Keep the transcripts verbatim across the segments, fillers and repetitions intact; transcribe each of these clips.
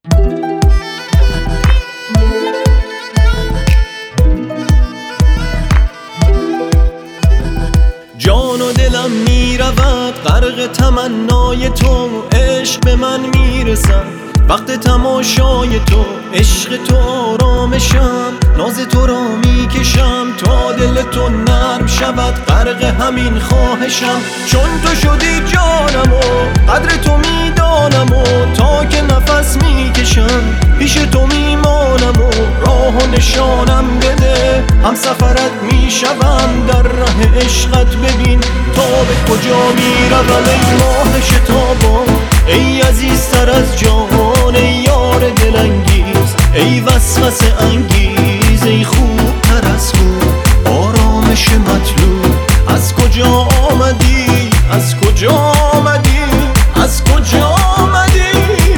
جان و دلم میرود غرق تمنای تو، عشق به من میرسد وقت تماشای تو، عشق تو آرامشم، ناز تو را میکشم تا دل تو نرم شود، غرق همین خواهشم. چون تو شدی جانم و قدر تو میدانم و تا که نفس میکشم پیش تو میمانم و راه و نشانم بده، هم سفرت میشوم در ره عشقت. ببین تا به کجا میروم ای ماه شتابان، ای عزیزتر از جان، ای یار دلانگیز، ای وسوسه انگیز، ای خوبتر از خوب، آرامش مطلوب. از کجا آمدی؟ از کجا آمدی؟ از کجا آمدی؟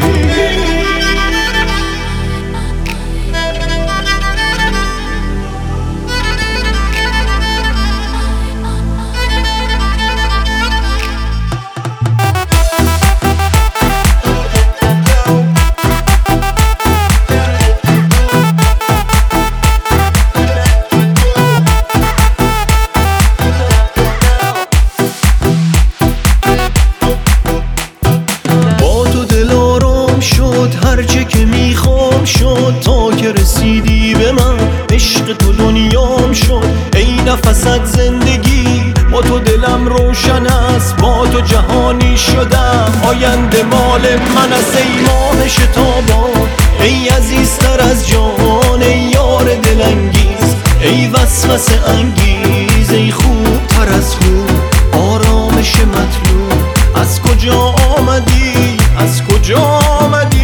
هرچه که میخوام شد تا که رسیدی به من، عشق تو دنیام شد ای نفست زندگی. با تو دلم روشن است، با تو جهانی شدم، آینده مال من است ای ماه شتابان، ای عزیزتر از جان، ای یار دلانگیز، ای وسوسه انگیز، ای خوبتر از خوب، آرامش مطلوب. از کجا آمدی؟ از کجا آمدی؟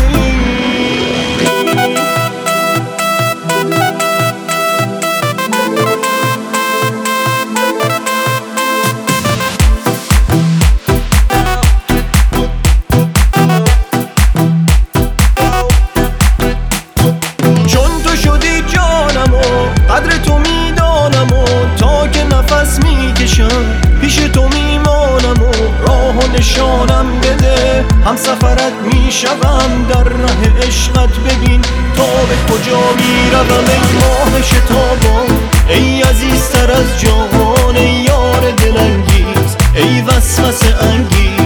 قدر تو میدانم و تا که نفس میکشم پیش تو میمانم و راه و نشانم بده، هم سفرت میشوم در ره عشقت. ببین تا به کجا میروم ای ماه شتابان، ای عزیزتر از جان، ای یار دلانگیز، ای وسوسه انگیز.